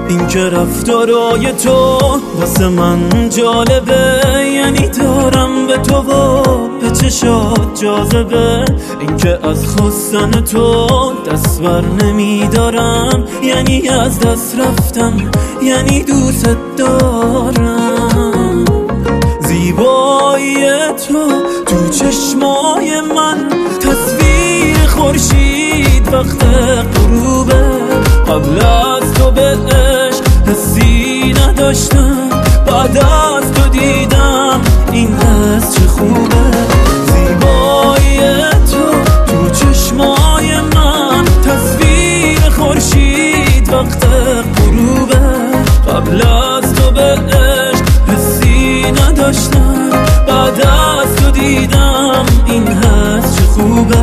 این که رفتارای تو واسه من جالبه، یعنی دارم به تو و به چشات جاذبه. این که از خواستن تو دست بر نمیدارم، یعنی از دست رفتم، یعنی دوست دارم. زیبایی تو چشمای من تصویر خورشید وقت غروبه. قبل از تو به عشق حسی نداشتم، بعد از تو دیدم این حس چه خوبه. زیبایی تو چشمای من تصویر خورشید وقت غروبه. قبل از تو به عشق حسی نداشتم، بعد از تو دیدم این حس چه خوبه.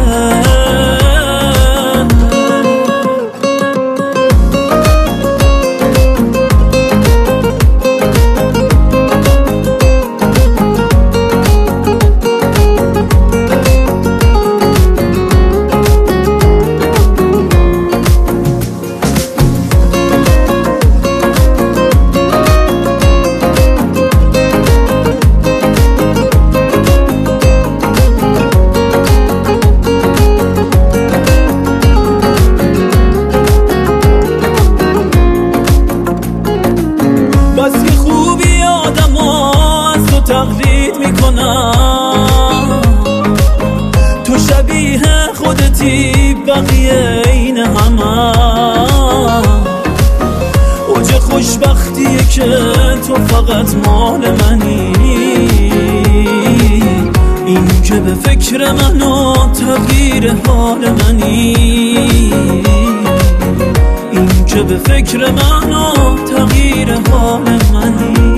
بس که خوبی آدم ها از تو تقلید میکنن، تو شبیه خودتی بقیه این همه. اوج خوشبختیه که تو فقط مال منی، این که به فکر من و تغییر حال منی، این که به فکر من و تغییر حال منی.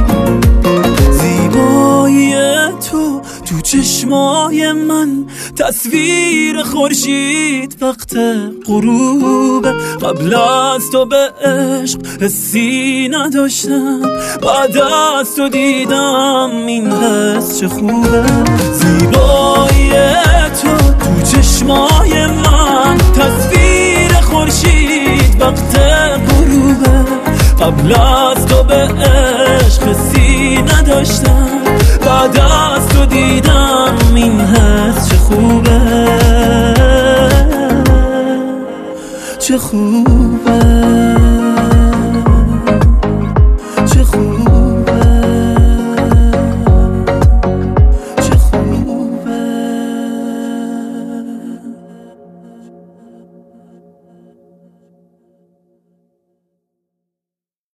زیبایی تو چشمای من تصویر خورشید وقت غروبه. قبل از تو به عشق حسی نداشتم، بعد از تو دیدم این حس چه خوبه. زیبایی تو چشمای من تصویر خورشید وقت غروبه. قبل از تو به عشق حسی نداشتم، بعد از تو دیدم این حس چه خوبه، چه خوبه.